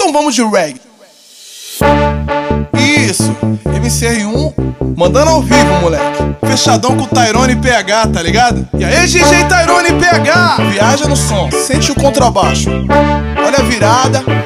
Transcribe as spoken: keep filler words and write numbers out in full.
Então vamos de reggae. Isso, M C R um, mandando ao vivo, moleque. Fechadão com o Tyrone e P H, tá ligado? E aí, D J Tyrone e P H, viaja no som, sente o contrabaixo. Olha a virada.